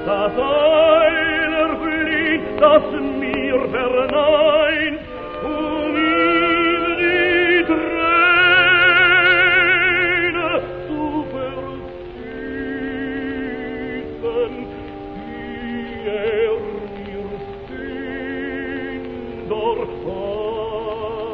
das einer flieht, das mir verneint, in die Träne zu vergießen, die mir stehen dort